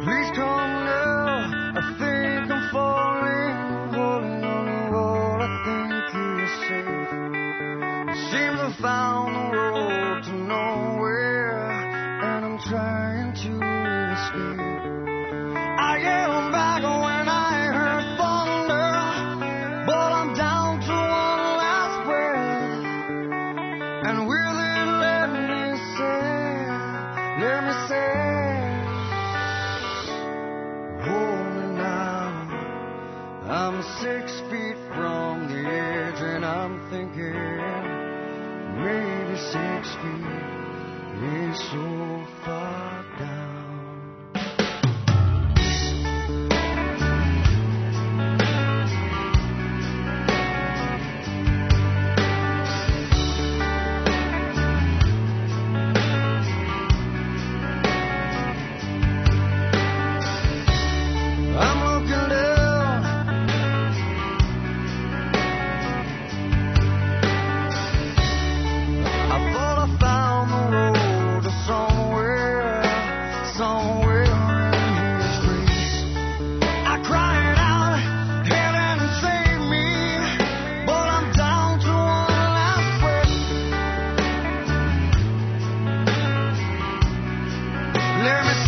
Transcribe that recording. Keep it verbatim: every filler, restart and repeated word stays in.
Please come now, I think I'm falling, holding on to what I think is safe. Seems I found the road to nowhere, and I'm trying to escape. I am back when I heard thunder, but I'm down to one last breath. And with it, let me say, let me say, hold me now. I'm six feet from the edge, and I'm thinking maybe six feet is so far down. Let me